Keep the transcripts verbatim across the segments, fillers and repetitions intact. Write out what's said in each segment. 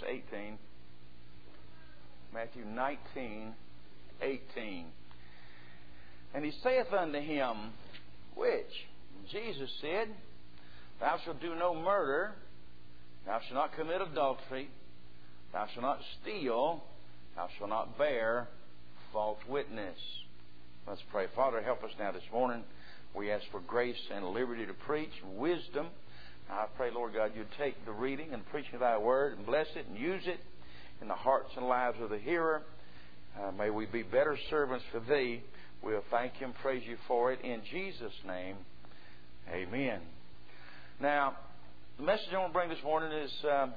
eighteen. Matthew nineteen, eighteen. And he saith unto him, which? Jesus said, Thou shalt do no murder, thou shalt not commit adultery, thou shalt not steal, thou shalt not bear false witness. Let's pray. Father, help us now this morning. We ask for grace and liberty to preach, wisdom. I pray, Lord God, you'd take the reading and preaching of thy word and bless it and use it in the hearts and lives of the hearer. Uh, may we be better servants for thee. We'll thank you and praise you for it. In Jesus' name, amen. Now, the message I want to bring this morning is uh,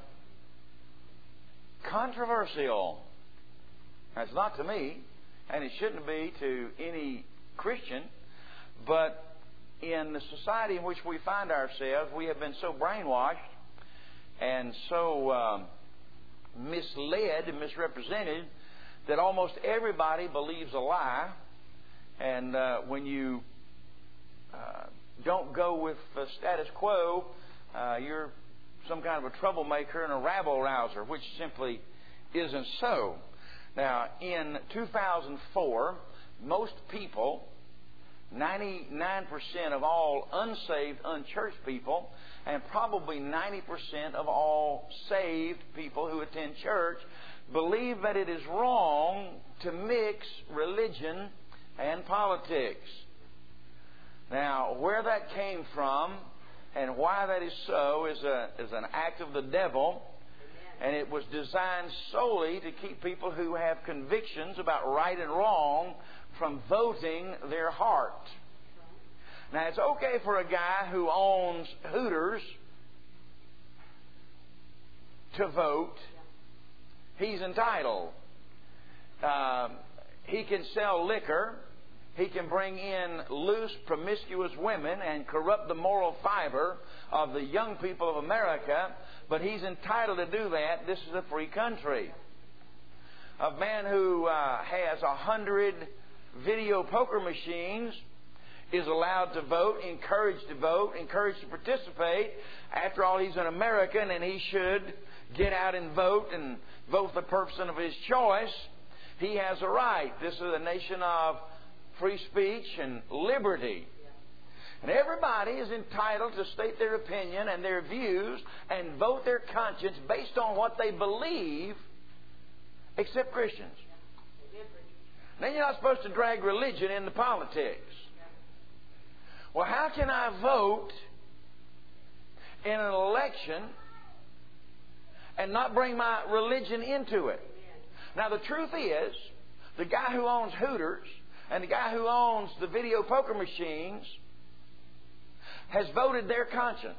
controversial. Now, it's not to me, and it shouldn't be to any Christian, but in the society in which we find ourselves, we have been so brainwashed and so um, misled and misrepresented that almost everybody believes a lie. And uh, when you uh, don't go with the status quo, uh, you're some kind of a troublemaker and a rabble-rouser, which simply isn't so. Now, in two thousand four, most people, ninety-nine percent of all unsaved, unchurched people, and probably ninety percent of all saved people who attend church, believe that it is wrong to mix religion and politics. Now, where that came from and why that is so is, a, is an act of the devil. And it was designed solely to keep people who have convictions about right and wrong from voting their heart. Now, it's okay for a guy who owns Hooters to vote. He's entitled. Um, he can sell liquor. He can bring in loose, promiscuous women and corrupt the moral fiber of the young people of America. But he's entitled to do that. This is a free country. A man who uh, has a hundred video poker machines is allowed to vote, encouraged to vote, encouraged to participate. After all, he's an American and he should get out and vote and vote the person of his choice. He has a right. This is a nation of free speech and liberty. And everybody is entitled to state their opinion and their views and vote their conscience based on what they believe, except Christians. Then you're not supposed to drag religion into politics. Well, how can I vote in an election and not bring my religion into it? Now, the truth is, the guy who owns Hooters and the guy who owns the video poker machines has voted their conscience.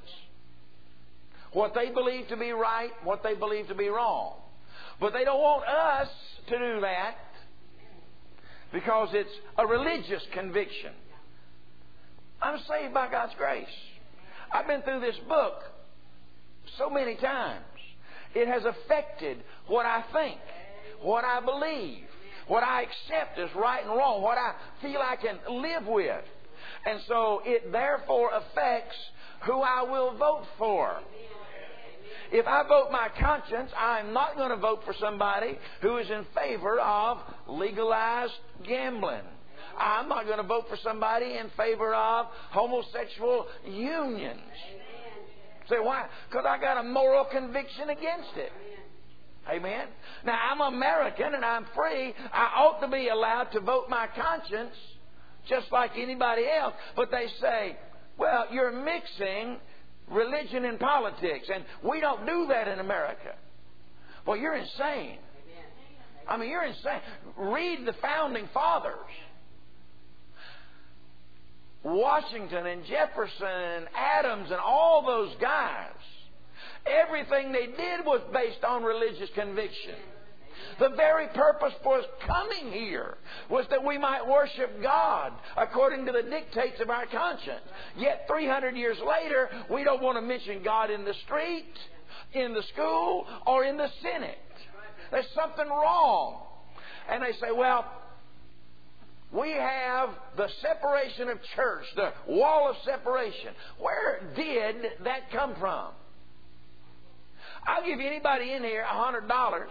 What they believe to be right, what they believe to be wrong. But they don't want us to do that because it's a religious conviction. I'm saved by God's grace. I've been through this book so many times. It has affected what I think, what I believe, what I accept as right and wrong, what I feel I can live with. And so it therefore affects who I will vote for. If I vote my conscience, I'm not going to vote for somebody who is in favor of legalized gambling. I'm not going to vote for somebody in favor of homosexual unions. Say, why? Because I got a moral conviction against it. Amen. Now, I'm American and I'm free. I ought to be allowed to vote my conscience just like anybody else. But they say, well, you're mixing religion and politics, and we don't do that in America. Well, you're insane. I mean, you're insane. Read the founding fathers. Washington and Jefferson and Adams and all those guys. Everything they did was based on religious conviction. The very purpose for us coming here was that we might worship God according to the dictates of our conscience. Yet three hundred years later, we don't want to mention God in the street, in the school, or in the Senate. There's something wrong. And they say, well, we have the separation of church, the wall of separation. Where did that come from? I'll give anybody in here a hundred dollars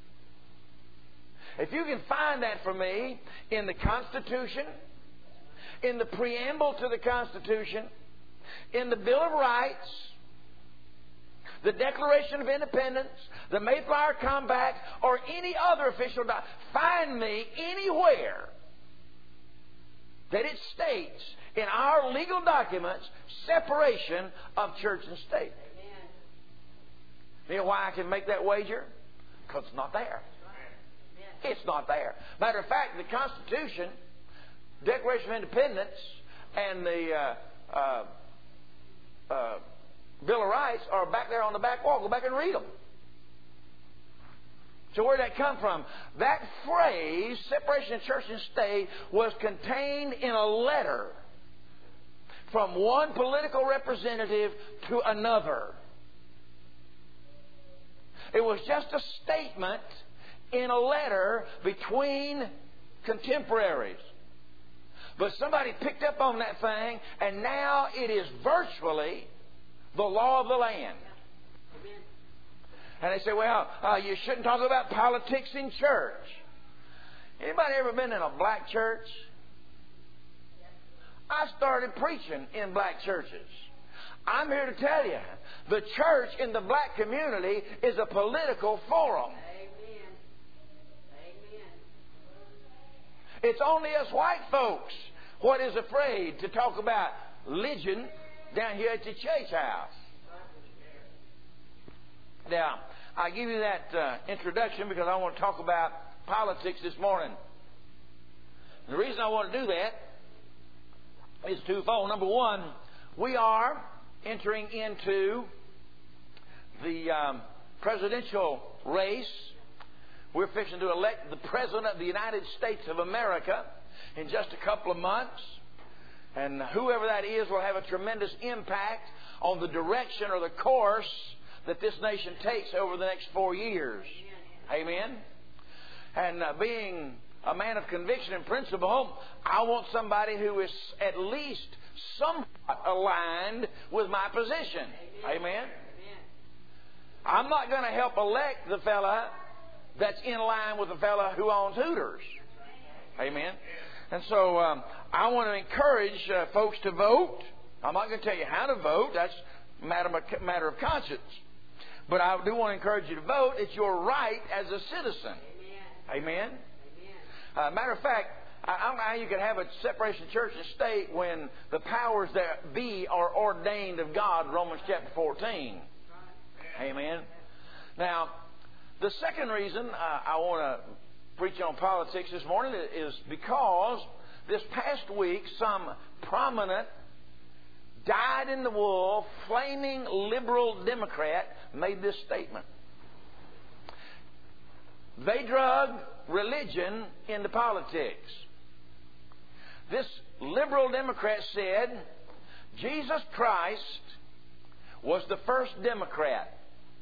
if you can find that for me in the Constitution, in the preamble to the Constitution, in the Bill of Rights, the Declaration of Independence, the Mayflower Compact, or any other official document. Find me anywhere that it states in our legal documents separation of church and state. Amen. You know why I can make that wager? Because it's not there. Amen. It's not there. Matter of fact, the Constitution, Declaration of Independence, and the uh, uh, uh, Bill of Rights are back there on the back wall. Go back and read them. So where did that come from? That phrase, separation of church and state, was contained in a letter from one political representative to another. It was just a statement in a letter between contemporaries. But somebody picked up on that thing, and now it is virtually the law of the land. And they say, well, uh, you shouldn't talk about politics in church. Anybody ever been in a black church? I started preaching in black churches. I'm here to tell you, the church in the black community is a political forum. Amen. Amen. It's only us white folks what is afraid to talk about religion down here at the church house. Now, I give you that uh, introduction because I want to talk about politics this morning. The reason I want to do that is twofold. Number one, we are entering into the um, presidential race. We're fixing to elect the President of the United States of America in just a couple of months. And whoever that is will have a tremendous impact on the direction or the course that this nation takes over the next four years. Amen. And uh, being a man of conviction and principle, I want somebody who is at least somewhat aligned with my position. Amen. Amen. I'm not going to help elect the fella that's in line with the fella who owns Hooters. Amen. And so um, I want to encourage uh, folks to vote. I'm not going to tell you how to vote. That's a matter of, matter of conscience. But I do want to encourage you to vote. It's your right as a citizen. Amen. Amen. Amen. Uh, matter of fact, I, I don't know how you can have a separation of church and state when the powers that be are ordained of God, Romans chapter fourteen. Amen. Now, the second reason uh, I want to preach on politics this morning is because this past week some prominent, dyed-in-the-wool, flaming liberal Democrat made this statement. They drug religion into politics. This liberal Democrat said Jesus Christ was the first Democrat.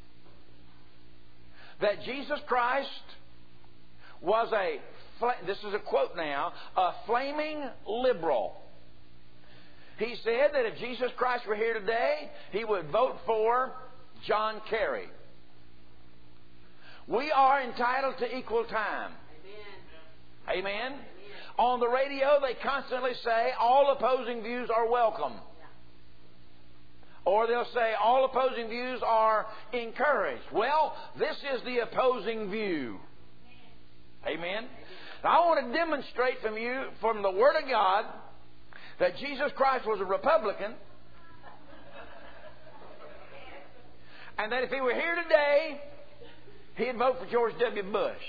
That Jesus Christ was a, this is a quote now, a flaming liberal. He said that if Jesus Christ were here today, he would vote for John Kerry. We are entitled to equal time. Amen. Amen. Amen. On the radio, they constantly say all opposing views are welcome. Or they'll say all opposing views are encouraged. Well, this is the opposing view. Amen. Now, I want to demonstrate from you, from the Word of God, that Jesus Christ was a Republican, and that if he were here today, he'd vote for George W. Bush.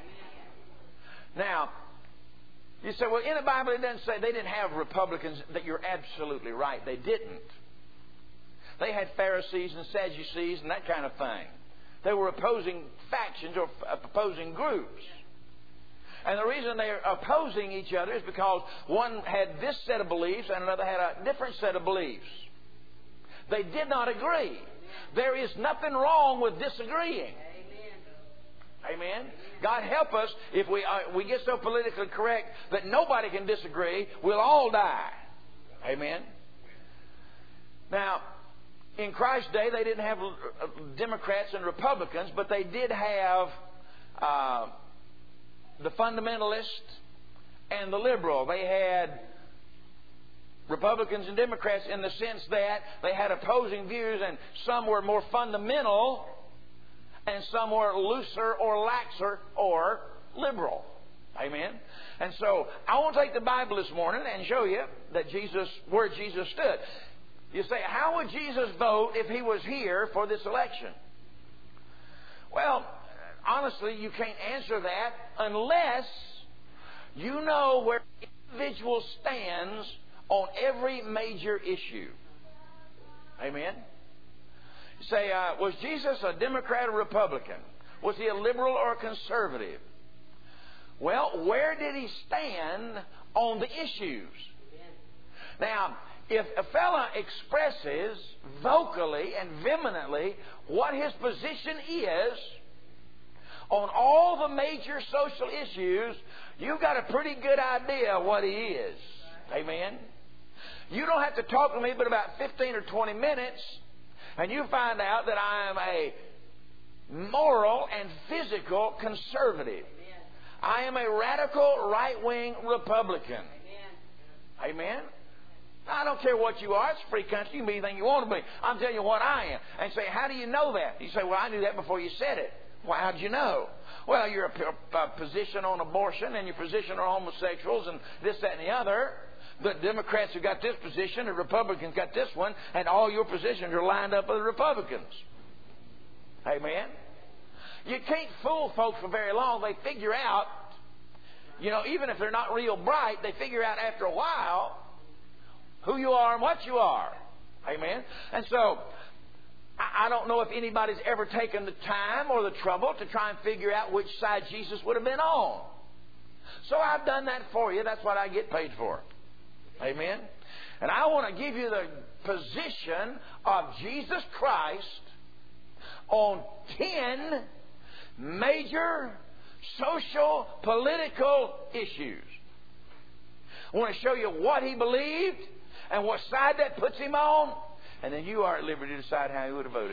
Now, you say, well, in the Bible it doesn't say they didn't have Republicans. That you're absolutely right. They didn't. They had Pharisees and Sadducees and that kind of thing. They were opposing factions or opposing groups. And the reason they're opposing each other is because one had this set of beliefs and another had a different set of beliefs. They did not agree. There is nothing wrong with disagreeing. Amen. God help us if we uh, we get so politically correct that nobody can disagree. We'll all die. Amen. Now, in Christ's day, they didn't have Democrats and Republicans, but they did have uh, the fundamentalist and the liberal. They had Republicans and Democrats in the sense that they had opposing views, and some were more fundamental and some were looser or laxer or liberal. Amen. And so I want to take the Bible this morning and show you that Jesus, where Jesus stood. You say, how would Jesus vote if he was here for this election? Well, honestly, you can't answer that unless you know where the individual stands on every major issue. Amen. You say, uh, was Jesus a Democrat or Republican? Was he a liberal or a conservative? Well, where did he stand on the issues? Now, if a fella expresses vocally and vehemently what his position is on all the major social issues, you've got a pretty good idea what he is. Amen. You don't have to talk to me but about fifteen or twenty minutes, and you find out that I am a moral and physical conservative. I am a radical right-wing Republican. Amen. Amen. I don't care what you are. It's a free country. You can be anything you want to be. I'm telling you what I am. And say, how do you know that? You say, well, I knew that before you said it. Well, how did you know? Well, your uh, position on abortion and your position on homosexuals and this, that, and the other. The Democrats have got this position, the Republicans got this one, and all your positions are lined up with the Republicans. Amen. You can't fool folks for very long. They figure out, you know, even if they're not real bright, they figure out after a while who you are and what you are. Amen. And so, I don't know if anybody's ever taken the time or the trouble to try and figure out which side Jesus would have been on. So I've done that for you. That's what I get paid for. Amen. And I want to give you the position of Jesus Christ on ten major social, political issues. I want to show you what he believed and what side that puts him on, and then you are at liberty to decide how you would have voted.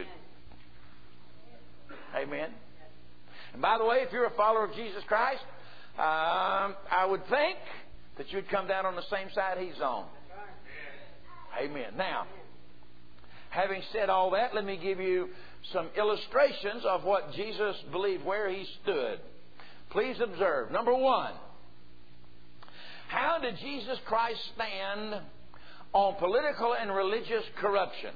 Amen. And by the way, if you're a follower of Jesus Christ, um, I would think that you'd come down on the same side he's on. Amen. Now, having said all that, let me give you some illustrations of what Jesus believed, where he stood. Please observe. Number one, how did Jesus Christ stand on political and religious corruption?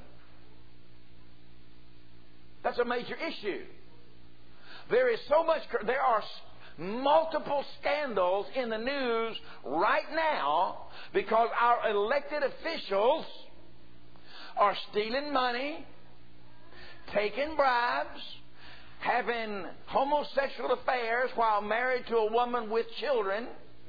That's a major issue. There is so much, there are multiple scandals in the news right now because our elected officials are stealing money, taking bribes, having homosexual affairs while married to a woman with children.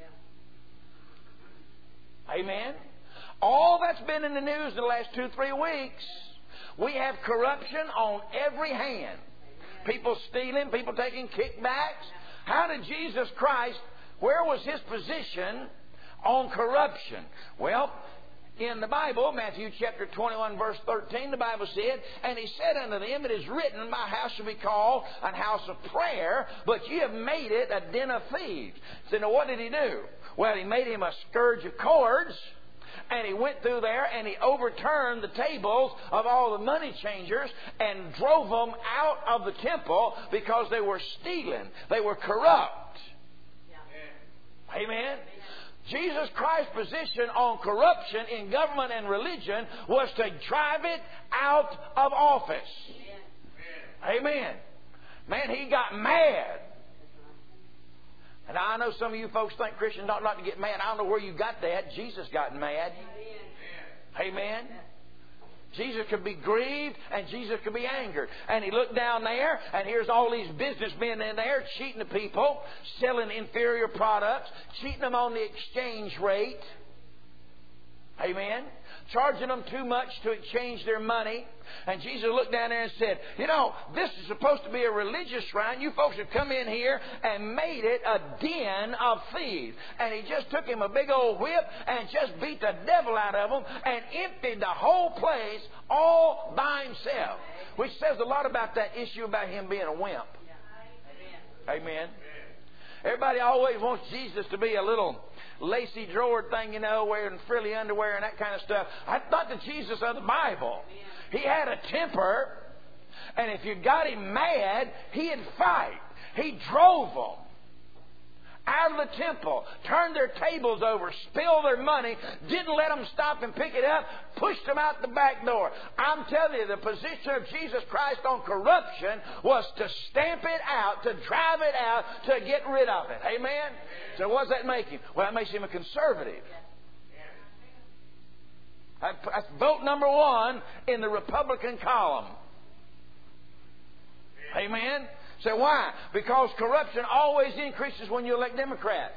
Amen. All that's been in the news in the last two, three weeks. We have corruption on every hand. People stealing, people taking kickbacks. How did Jesus Christ, where was his position on corruption? Well, in the Bible, Matthew chapter twenty-one, verse thirteen, the Bible said, and he said unto them, it is written, my house shall be called an house of prayer, but ye have made it a den of thieves. So now what did he do? Well, he made him a scourge of cords, and he went through there and he overturned the tables of all the money changers and drove them out of the temple because they were stealing. They were corrupt. Yeah. Amen. Jesus Christ's position on corruption in government and religion was to drive it out of office. Amen. Amen. Man, he got mad. And I know some of you folks think Christians ought not to get mad. I don't know where you got that. Jesus got mad. Amen. Amen. Jesus could be grieved and Jesus could be angered. And he looked down there and here's all these businessmen in there cheating the people, selling inferior products, cheating them on the exchange rate. Amen. charging them too much to exchange their money. And Jesus looked down there and said, you know, this is supposed to be a religious shrine. You folks have come in here and made it a den of thieves. And He just took him a big old whip and just beat the devil out of them and emptied the whole place all by Himself. Which says a lot about that issue about Him being a wimp. Amen. Everybody always wants Jesus to be a little lacy drawer thing, you know, wearing frilly underwear and that kind of stuff. I thought the Jesus of the Bible, He had a temper, and if you got Him mad, He'd fight. He drove them out of the temple, turned their tables over, spilled their money, didn't let them stop and pick it up, pushed them out the back door. I'm telling you, the position of Jesus Christ on corruption was to stamp it out, to drive it out, to get rid of it. Amen? So what does that make Him? Well, that makes Him a conservative. That's vote number one in the Republican column. Amen? So why? Because corruption always increases when you elect Democrats.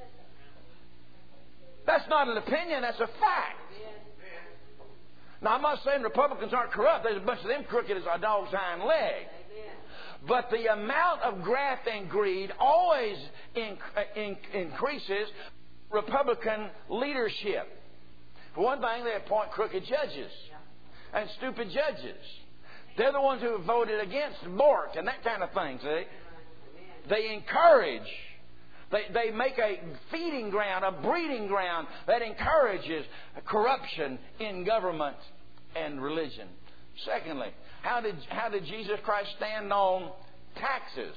That's not an opinion, that's a fact. Now, I'm not saying Republicans aren't corrupt. There's a bunch of them crooked as a dog's hind leg. But the amount of graft and greed always in, in, increases Republican leadership. For one thing, they appoint crooked judges and stupid judges. They're the ones who have voted against Bork and that kind of thing, see? They encourage, they, they make a feeding ground, a breeding ground that encourages corruption in government and religion. Secondly, how did, how did Jesus Christ stand on taxes?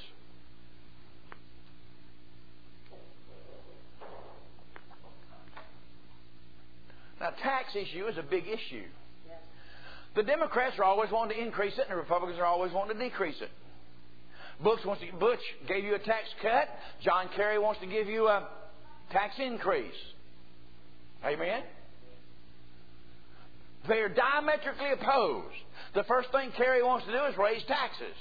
Now, tax issue is a big issue. The Democrats are always wanting to increase it, and the Republicans are always wanting to decrease it. Bush wants to, Bush gave you a tax cut. John Kerry wants to give you a tax increase. Amen? They are diametrically opposed. The first thing Kerry wants to do is raise taxes.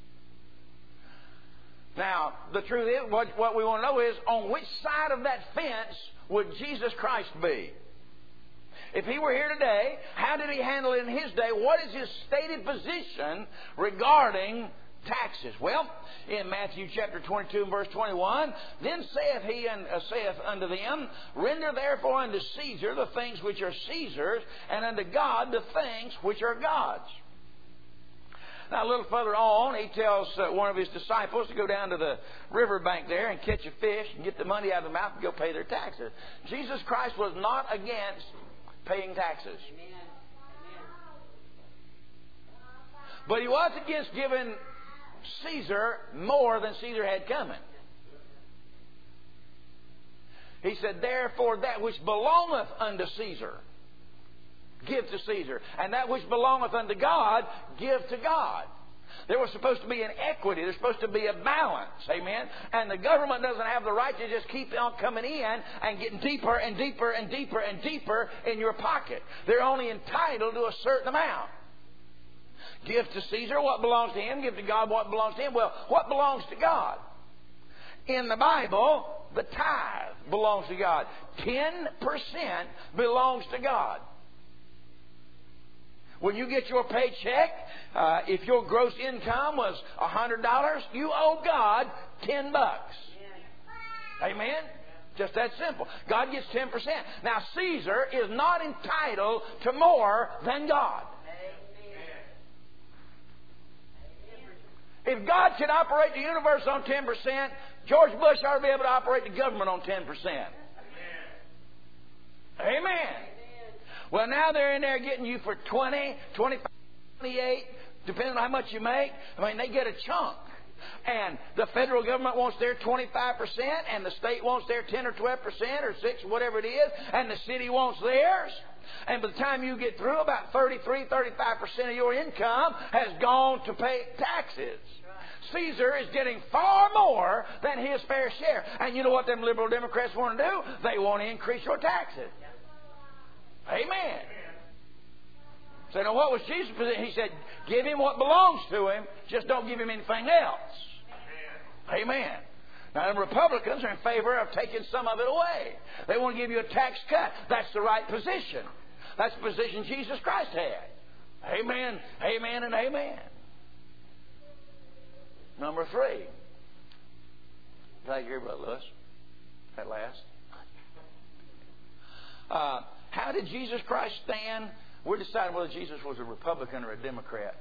Now, the truth is, what, what we want to know is, on which side of that fence would Jesus Christ be? If He were here today, how did He handle it in His day? What is His stated position regarding taxes? Well, in Matthew chapter twenty-two and verse twenty-one, then saith He and uh, saith unto them, render therefore unto Caesar the things which are Caesar's, and unto God the things which are God's. Now, a little further on, He tells uh, one of His disciples to go down to the riverbank there and catch a fish and get the money out of the mouth and go pay their taxes. Jesus Christ was not against paying taxes. Amen. But He was against giving Caesar more than Caesar had coming. He said, therefore that which belongeth unto Caesar, give to Caesar. And that which belongeth unto God, give to God. There was supposed to be an equity. There's supposed to be a balance. Amen? And the government doesn't have the right to just keep on coming in and getting deeper and deeper and deeper and deeper in your pocket. They're only entitled to a certain amount. Give to Caesar what belongs to him. Give to God what belongs to him. Well, what belongs to God? In the Bible, the tithe belongs to God. Ten percent belongs to God. When you get your paycheck, uh, if your gross income was a hundred dollars, you owe God ten bucks. Amen? Just that simple. God gets ten percent. Now, Caesar is not entitled to more than God. If God could operate the universe on ten percent, George Bush ought to be able to operate the government on ten percent. Amen. Amen. Well, now they're in there getting you for twenty, twenty-five, twenty-eight, depending on how much you make. I mean, they get a chunk. And the federal government wants their twenty-five percent, and the state wants their ten or twelve percent or six, whatever it is, and the city wants theirs. And by the time you get through, about thirty-three, thirty-five percent of your income has gone to pay taxes. Caesar is getting far more than his fair share. And you know what them liberal Democrats want to do? They want to increase your taxes. Amen. So now what was Jesus' position? He said, give him what belongs to him, just don't give him anything else. Amen. Amen. Now the Republicans are in favor of taking some of it away. They want to give you a tax cut. That's the right position. That's the position Jesus Christ had. Amen, amen, and amen. Number three. Glad you're here, Brother Lewis. At last. Uh, how did Jesus Christ stand? We're deciding whether Jesus was a Republican or a Democrat.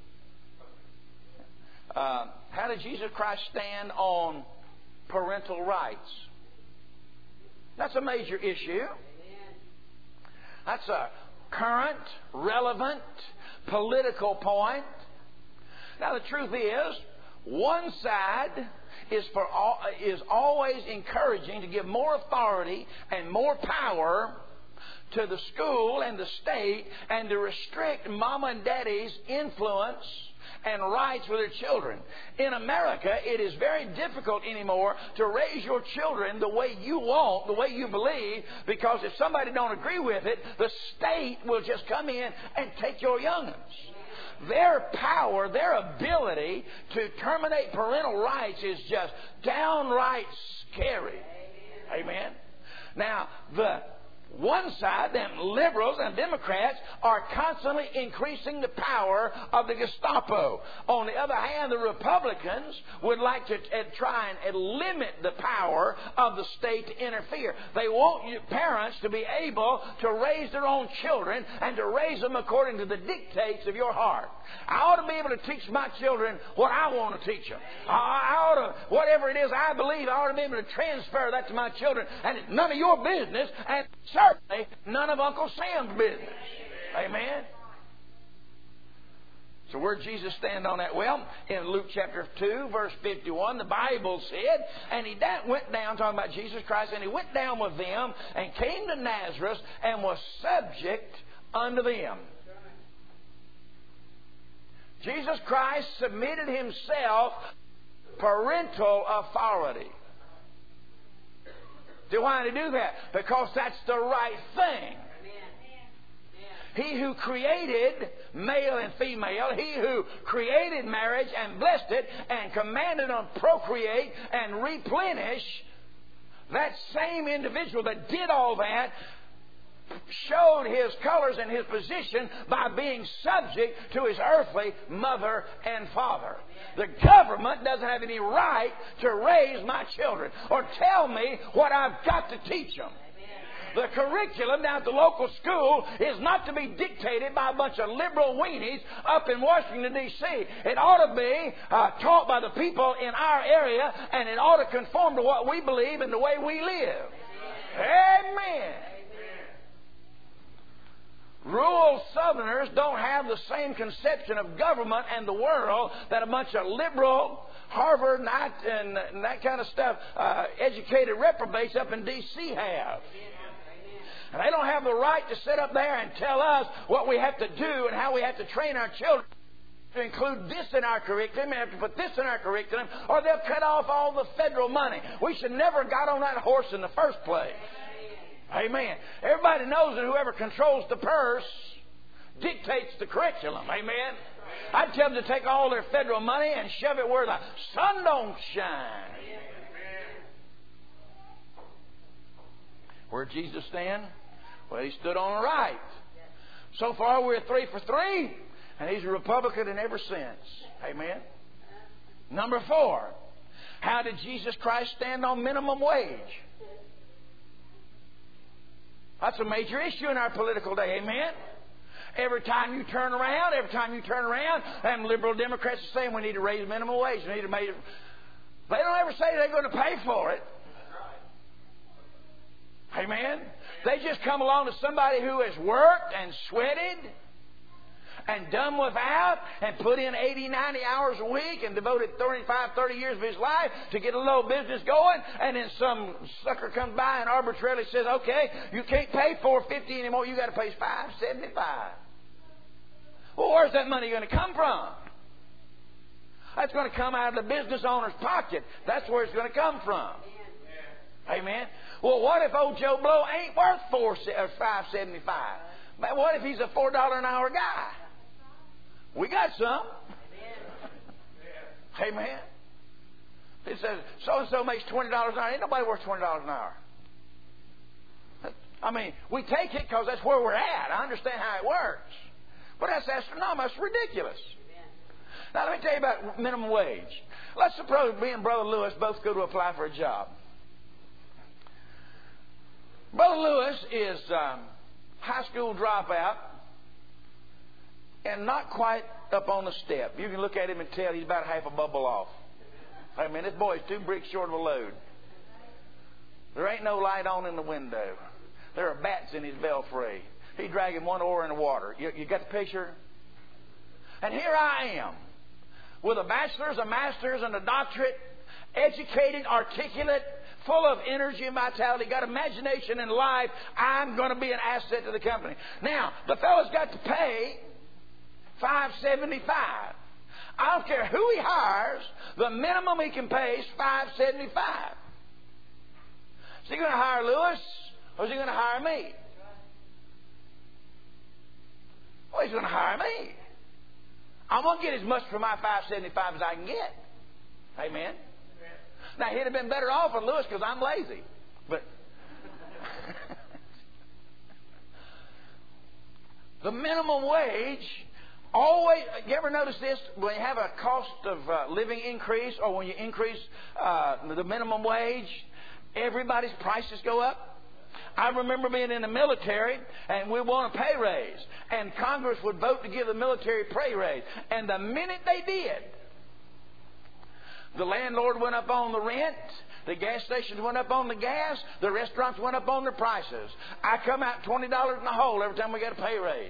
Uh, how did Jesus Christ stand on parental rights? That's a major issue. That's a current, relevant, political point. Now the truth is, one side is for all, is always encouraging to give more authority and more power to the school and the state and to restrict mama and daddy's influence and rights for their children. In America, it is very difficult anymore to raise your children the way you want, the way you believe, because if somebody don't agree with it, the state will just come in and take your young'uns. Their power, their ability to terminate parental rights is just downright scary. Amen. Now, the one side, them liberals and Democrats, are constantly increasing the power of the Gestapo. On the other hand, the Republicans would like to uh, try and uh, limit the power of the state to interfere. They want you, parents to be able to raise their own children and to raise them according to the dictates of your heart. I ought to be able to teach my children what I want to teach them. I, I ought to, whatever it is I believe, I ought to be able to transfer that to my children. And it's none of your business, and certainly none of Uncle Sam's business. Amen. So where did Jesus stand on that? Well, in Luke chapter two, verse fifty-one, the Bible said, and he went down, talking about Jesus Christ, and he went down with them and came to Nazareth and was subject unto them. Jesus Christ submitted himself to parental authority. So why did he do that? Because that's the right thing. He who created male and female, he who created marriage and blessed it and commanded them to procreate and replenish, that same individual that did all that showed his colors and his position by being subject to his earthly mother and father. The government doesn't have any right to raise my children or tell me what I've got to teach them. The curriculum down at the local school is not to be dictated by a bunch of liberal weenies up in Washington, D C It ought to be uh, taught by the people in our area, and it ought to conform to what we believe and the way we live. Amen. Rural Southerners don't have the same conception of government and the world that a bunch of liberal, Harvard and that, and, and that kind of stuff, uh, educated reprobates up in D C have. And they don't have the right to sit up there and tell us what we have to do and how we have to train our children to include this in our curriculum and have to put this in our curriculum, or they'll cut off all the federal money. We should never have got on that horse in the first place. Amen. Everybody knows that whoever controls the purse dictates the curriculum. Amen. I'd tell them to take all their federal money and shove it where the sun don't shine. Where did Jesus stand? Well, he stood on the right. So far, we're three for three, and he's a Republican in ever since. Amen. Number four, how did Jesus Christ stand on minimum wage? That's a major issue in our political day. Amen. Every time you turn around, every time you turn around, them liberal Democrats are saying we need to raise minimum wage. We need to make it. They don't ever say they're going to pay for it. Amen. They just come along to somebody who has worked and sweated and done without and put in eighty, ninety hours a week and devoted thirty-five, thirty years of his life to get a little business going, and then some sucker comes by and arbitrarily says, okay, you can't pay four fifty anymore, you got to pay five seventy-five. Well, where's that money going to come from? That's going to come out of the business owner's pocket. That's where it's going to come from. Amen. Well, what if old Joe Blow ain't worth four or five seventy five? But what if he's a four dollar an hour guy? We got some. Amen. It says so and so makes twenty dollars an hour. Ain't nobody worth twenty dollars an hour. I mean, we take it because that's where we're at. I understand how it works. But that's astronomical. That's ridiculous. Now, let me tell you about minimum wage. Let's suppose me and Brother Lewis both go to apply for a job. Brother Lewis is um, high school dropout and not quite up on the step. You can look at him and tell he's about half a bubble off. I mean, this boy's two bricks short of a load. There ain't no light on in the window. There are bats in his belfry. He's dragging one oar in the water. You, you got the picture? And here I am, with a bachelor's, a master's, and a doctorate, educated, articulate, full of energy and vitality, got imagination and life. I'm going to be an asset to the company. Now, the fellow's got to pay five seventy-five. I don't care who he hires, the minimum he can pay is five seventy-five. Is he going to hire Lewis, or is he going to hire me? Well, he's going to hire me. I'm going to get as much for my five seventy-five as I can get. Amen. Now, he'd have been better off with Lewis because I'm lazy. But the minimum wage always, you ever notice this? When you have a cost of uh, living increase, or when you increase uh, the minimum wage, everybody's prices go up. I remember being in the military, and we want a pay raise, and Congress would vote to give the military pay raise. And the minute they did, the landlord went up on the rent, the gas stations went up on the gas, the restaurants went up on their prices. I come out twenty dollars in the hole every time we get a pay raise.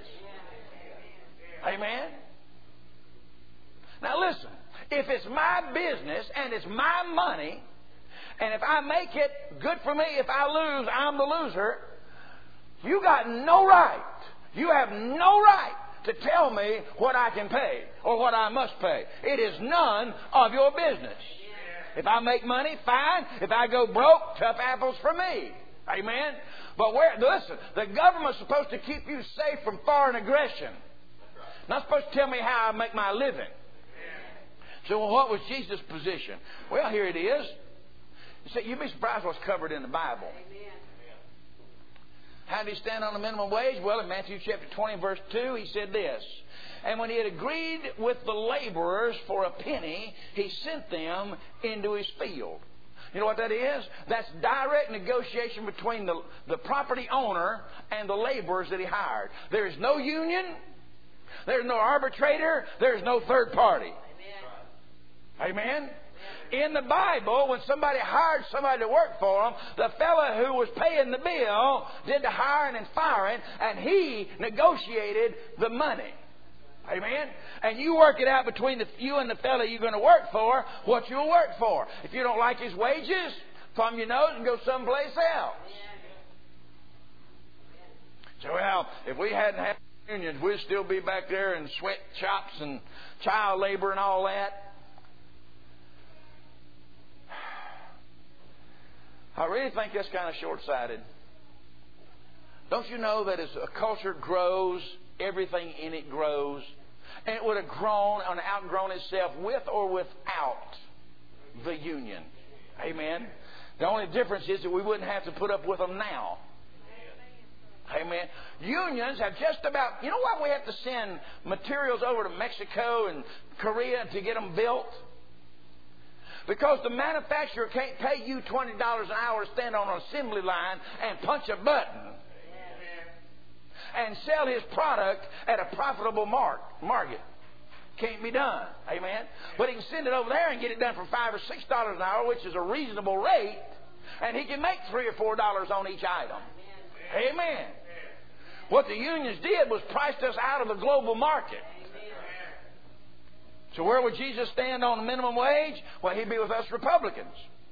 Amen? Now listen, if it's my business and it's my money, and if I make it, good for me. If I lose, I'm the loser. You got no right. You have no right to tell me what I can pay or what I must pay. It is none of your business. If I make money, fine. If I go broke, tough apples for me. Amen? But where, listen, the government's supposed to keep you safe from foreign aggression. Not supposed to tell me how I make my living. So what was Jesus' position? Well, here it is. You say, you'd be surprised what's covered in the Bible. Amen. How did he stand on the minimum wage? Well, in Matthew chapter twenty, verse two, he said this. And when he had agreed with the laborers for a penny, he sent them into his field. You know what that is? That's direct negotiation between the, the property owner and the laborers that he hired. There is no union. There's no arbitrator. There's no third party. Amen? Amen? In the Bible, when somebody hired somebody to work for them, the fellow who was paying the bill did the hiring and firing, and he negotiated the money. Amen? And you work it out between the, you and the fellow you're going to work for, what you'll work for. If you don't like his wages, thumb your nose and go someplace else. So, well, if we hadn't had unions, we'd still be back there in sweat shops and child labor and all that. I really think that's kind of short-sighted. Don't you know that as a culture grows, everything in it grows? And it would have grown and outgrown itself with or without the union. Amen? The only difference is that we wouldn't have to put up with them now. Amen. Unions have just about... You know why we have to send materials over to Mexico and Korea to get them built? Because the manufacturer can't pay you twenty dollars an hour to stand on an assembly line and punch a button and sell his product at a profitable mark, market. Can't be done. Amen. But he can send it over there and get it done for five or six dollars an hour, which is a reasonable rate, and he can make three or four dollars on each item. Amen. What the unions did was priced us out of the global market. So where would Jesus stand on the minimum wage? Well, he'd be with us Republicans.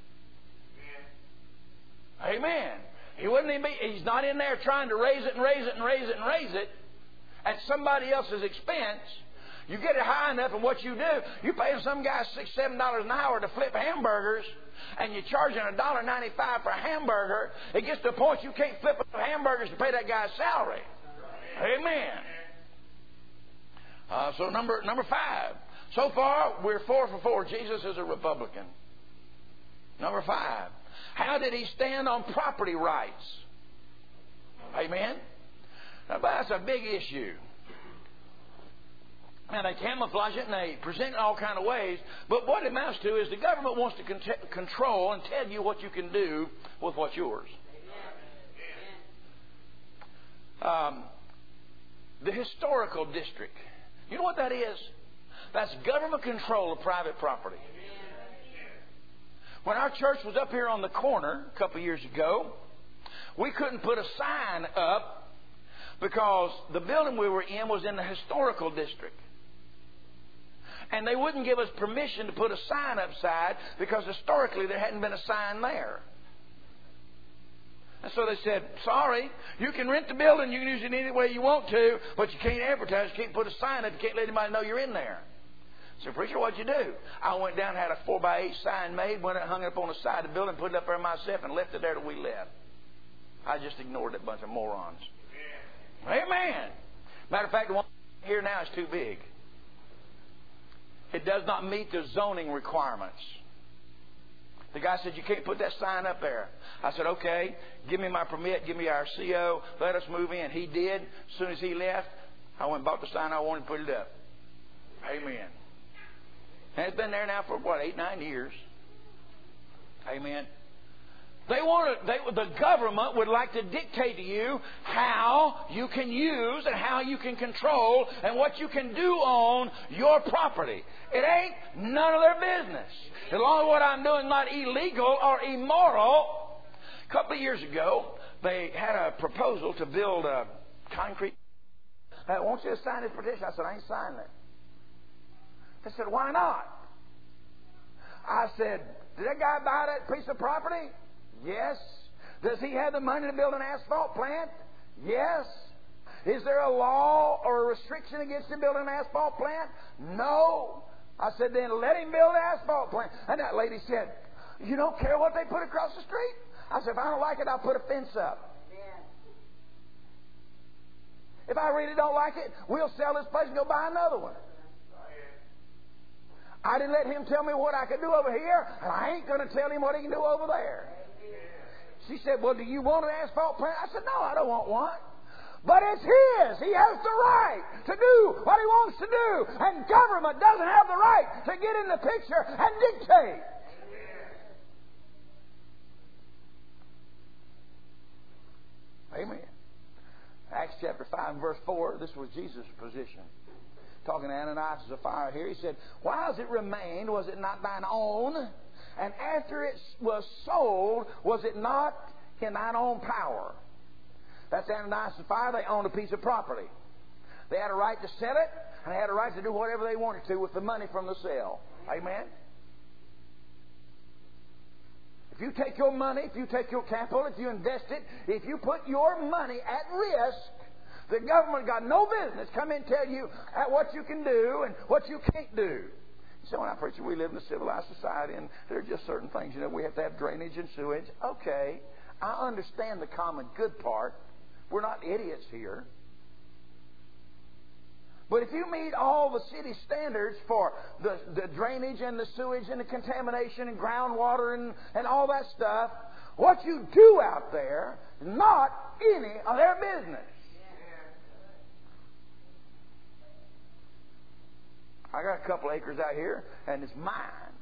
Amen. He wouldn't even be, he's not in there trying to raise it and raise it and raise it and raise it at somebody else's expense. You get it high enough, and what you do, you're paying some guy six, seven dollars an hour to flip hamburgers, and you're charging a dollar ninety-five for a hamburger. It gets to a point you can't flip enough hamburgers to pay that guy's salary. Amen. Uh, so number number five. So far, we're four for four. Jesus is a Republican. Number five. How did he stand on property rights? Amen? Now, that's a big issue. And they camouflage it and they present it in all kind of ways. But what it amounts to is the government wants to con- control and tell you what you can do with what's yours. Um, the historical district. You know what that is? That's government control of private property. When our church was up here on the corner a couple of years ago, we couldn't put a sign up because the building we were in was in the historical district. And they wouldn't give us permission to put a sign upside because historically there hadn't been a sign there. And so they said, sorry, you can rent the building, you can use it any way you want to, but you can't advertise, you can't put a sign up, you can't let anybody know you're in there. So, preacher, what'd you do? I went down and had a four by eight sign made, went and hung it up on the side of the building, put it up there myself, and left it there till we left. I just ignored that bunch of morons. Amen. Amen. Matter of fact, the one here now is too big. It does not meet the zoning requirements. The guy said, you can't put that sign up there. I said, okay, give me my permit, give me our C O, let us move in. He did. As soon as he left, I went and bought the sign I wanted and put it up. Amen. And it's been there now for, what, eight, nine years. Amen. They want to, they, the government would like to dictate to you how you can use and how you can control and what you can do on your property. It ain't none of their business. As long as what I'm doing is not illegal or immoral. A couple of years ago, they had a proposal to build a concrete. I want you to sign this petition. I said, I ain't signing it. They said, why not? I said, did that guy buy that piece of property? Yes. Does he have the money to build an asphalt plant? Yes. Is there a law or a restriction against him building an asphalt plant? No. I said, then let him build an asphalt plant. And that lady said, you don't care what they put across the street? I said, if I don't like it, I'll put a fence up. If I really don't like it, we'll sell this place and go buy another one. I didn't let him tell me what I could do over here, and I ain't going to tell him what he can do over there. She said, well, do you want an asphalt plant? I said, no, I don't want one. But it's his. He has the right to do what he wants to do. And government doesn't have the right to get in the picture and dictate. Amen. Acts chapter five and verse four, this was Jesus' position. Talking to Ananias and Sapphira here, he said, whiles it remained, was it not thine own? And after it was sold, was it not in thine own power? That's Ananias and Sapphira. They owned a piece of property. They had a right to sell it, and they had a right to do whatever they wanted to with the money from the sale. Amen? If you take your money, if you take your capital, if you invest it, if you put your money at risk, the government got no business come in and tell you what you can do and what you can't do. So when I preach, we live in a civilized society, and there are just certain things, you know, we have to have drainage and sewage. Okay, I understand the common good part. We're not idiots here. But if you meet all the city standards for the, the drainage and the sewage and the contamination and groundwater and, and all that stuff, what you do out there is not any of their business. I got a couple acres out here, and it's mine.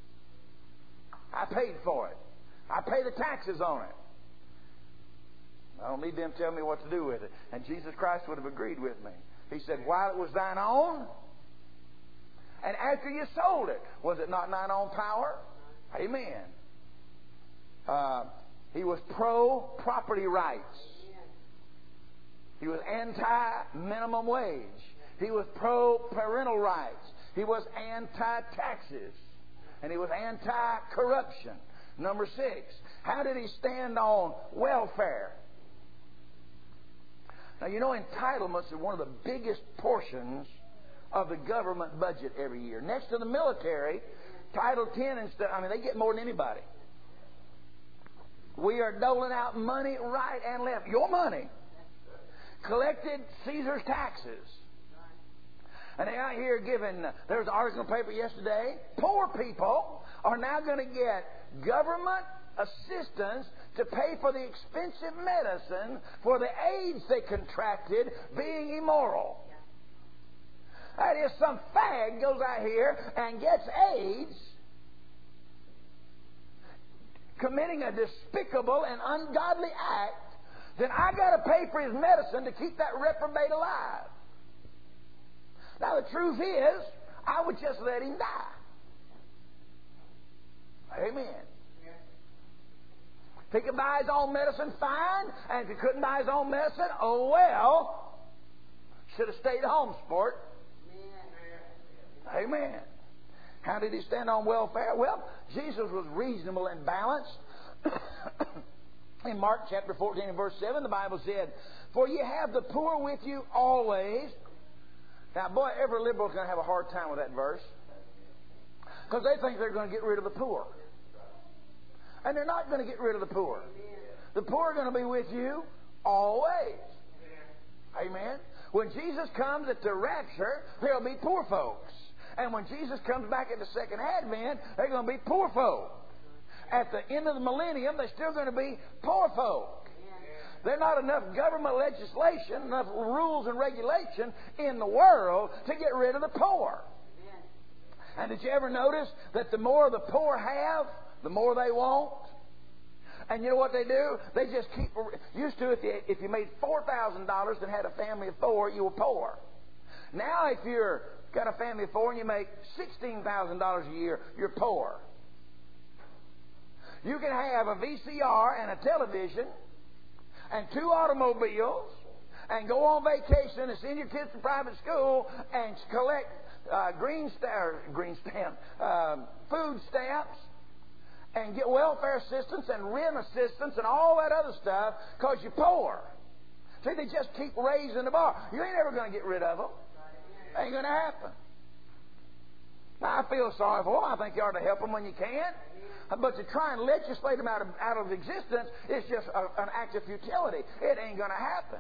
I paid for it. I pay the taxes on it. I don't need them to tell me what to do with it. And Jesus Christ would have agreed with me. He said, while it was thine own, and after you sold it, was it not thine own power? Amen. Uh, he was pro-property rights. He was anti-minimum wage. He was pro-parental rights. He was anti-taxes. And he was anti-corruption. Number six, how did he stand on welfare? Now, you know, entitlements are one of the biggest portions of the government budget every year. Next to the military, Title ten and stuff, I mean, they get more than anybody. We are doling out money right and left. Your money. Collected Caesar's taxes. And they out here giving, there was an article in the paper yesterday, poor people are now going to get government assistance to pay for the expensive medicine for the AIDS they contracted being immoral. That is, some fag goes out here and gets AIDS, committing a despicable and ungodly act, then I got to pay for his medicine to keep that reprobate alive. Now the truth is, I would just let him die. Amen. If he could buy his own medicine, fine. And if he couldn't buy his own medicine, oh well. Should have stayed home, sport. Amen. How did he stand on welfare? Well, Jesus was reasonable and balanced. In Mark chapter fourteen and verse seven, the Bible said, "For ye have the poor with you always." Now, boy, every liberal's going to have a hard time with that verse, because they think they're going to get rid of the poor. And they're not going to get rid of the poor. The poor are going to be with you always. Amen. When Jesus comes at the rapture, there'll be poor folks. And when Jesus comes back at the second advent, they're going to be poor folk. At the end of the millennium, they're still going to be poor folk. There's not enough government legislation, enough rules and regulation in the world to get rid of the poor. And did you ever notice that the more the poor have, the more they want? And you know what they do? They just keep... Used to, if you, if you made four thousand dollars and had a family of four, you were poor. Now, if you've got a family of four and you make sixteen thousand dollars a year, you're poor. You can have a V C R and a television and two automobiles and go on vacation and send your kids to private school and collect uh, green, star, green stamp, um, food stamps, and get welfare assistance and rent assistance and all that other stuff because you're poor. See, they just keep raising the bar. You ain't ever going to get rid of them. Ain't going to happen. Now, I feel sorry for them. I think you ought to help them when you can. But to try and legislate them out of, out of existence is just a, an act of futility. It ain't going to happen.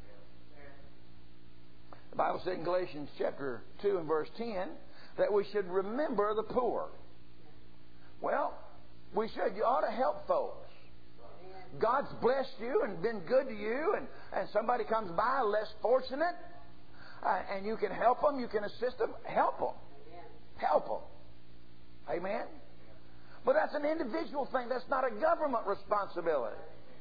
The Bible said in Galatians chapter two and verse ten that we should remember the poor. Well, we should. You ought to help folks. God's blessed you and been good to you, and, and somebody comes by less fortunate, uh, and you can help them, you can assist them. Help them. Help them. Amen? But that's an individual thing. That's not a government responsibility.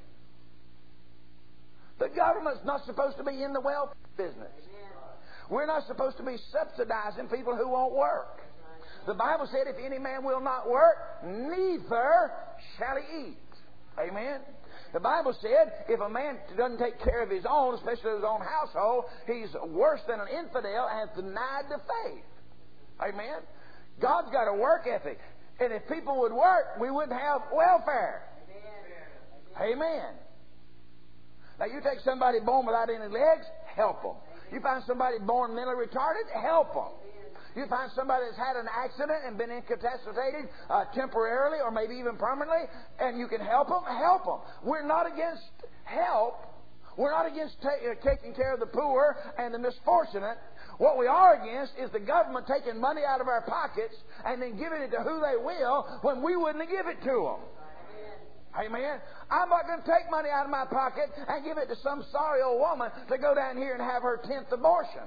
The government's not supposed to be in the welfare business. We're not supposed to be subsidizing people who won't work. The Bible said, if any man will not work, neither shall he eat. Amen? The Bible said, if a man doesn't take care of his own, especially his own household, he's worse than an infidel and has denied the faith. Amen? God's got a work ethic. And if people would work, we wouldn't have welfare. Amen. Amen. Now, you take somebody born without any legs, help them. You find somebody born mentally retarded, help them. You find somebody that's had an accident and been incapacitated uh, temporarily or maybe even permanently, and you can help them, help them. We're not against help. We're not against ta- uh, taking care of the poor and the misfortunate. What we are against is the government taking money out of our pockets and then giving it to who they will when we wouldn't give it to them. Amen. Amen. I'm not going to take money out of my pocket and give it to some sorry old woman to go down here and have her tenth abortion.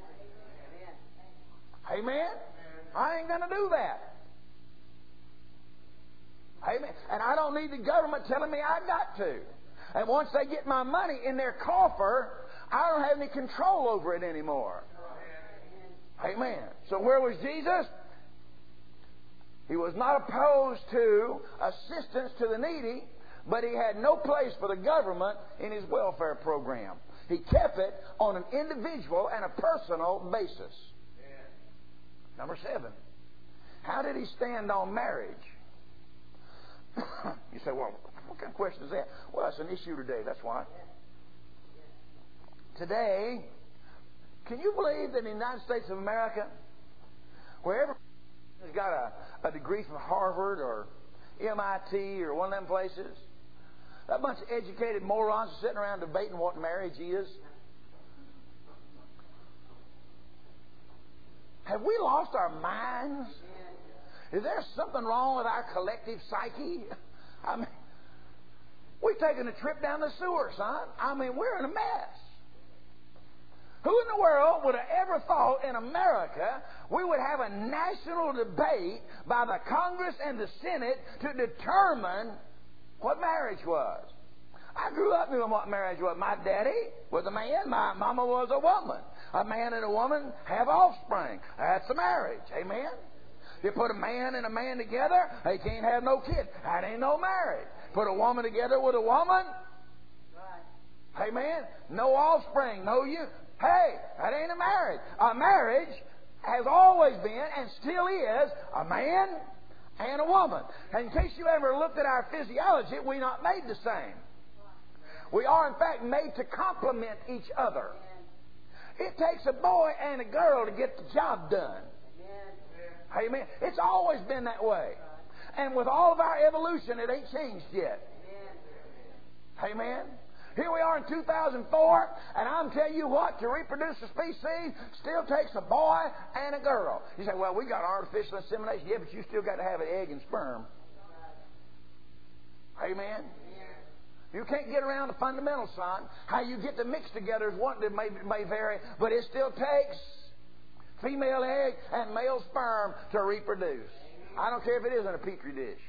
Amen. Amen. I ain't going to do that. Amen. And I don't need the government telling me I got to. And once they get my money in their coffer, I don't have any control over it anymore. Amen. So where was Jesus? He was not opposed to assistance to the needy, but he had no place for the government in his welfare program. He kept it on an individual and a personal basis. Number seven, how did he stand on marriage? You say, well, what kind of question is that? Well, that's an issue today, that's why. Today, can you believe that in the United States of America, wherever has got a, a degree from Harvard or M I T or one of them places, that bunch of educated morons are sitting around debating what marriage is? Have we lost our minds? Is there something wrong with our collective psyche? I mean, we've taken a trip down the sewer, son. I mean, we're in a mess. Who in the world would have ever thought in America we would have a national debate by the Congress and the Senate to determine what marriage was? I grew up knowing what marriage was. My daddy was a man. My mama was a woman. A man and a woman have offspring. That's a marriage. Amen? You put a man and a man together, they can't have no kids. That ain't no marriage. Put a woman together with a woman. Right. Amen? No offspring. No you. Hey, that ain't a marriage. A marriage has always been and still is a man and a woman. And in case you ever looked at our physiology, we're not made the same. We are, in fact, made to complement each other. It takes a boy and a girl to get the job done. Amen. It's always been that way. And with all of our evolution, it ain't changed yet. Amen. Here we are in two thousand four, and I'm telling you what, to reproduce a species still takes a boy and a girl. You say, well, we got artificial insemination. Yeah, but you still got to have an egg and sperm. Amen. You can't get around the fundamental, son. How you get the mix together is one that may, may vary, but it still takes female egg and male sperm to reproduce. I don't care if it is in a petri dish.